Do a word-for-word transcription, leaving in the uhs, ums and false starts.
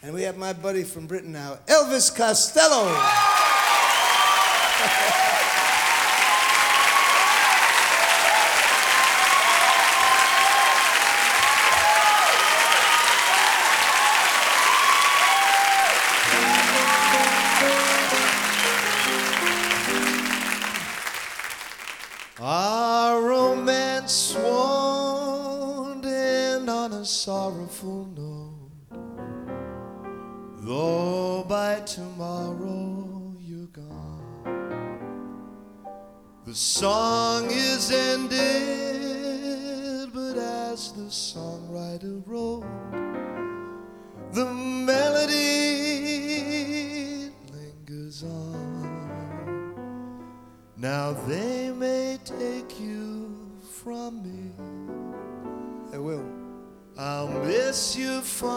And we have my buddy from Britain now, Elvis Costello. Our romance won't end on a sorrowful note, though by tomorrow you're gone. The song is ended, but as the songwriter wrote, the melody lingers on. Now they may take you from me. They will. I'll miss you for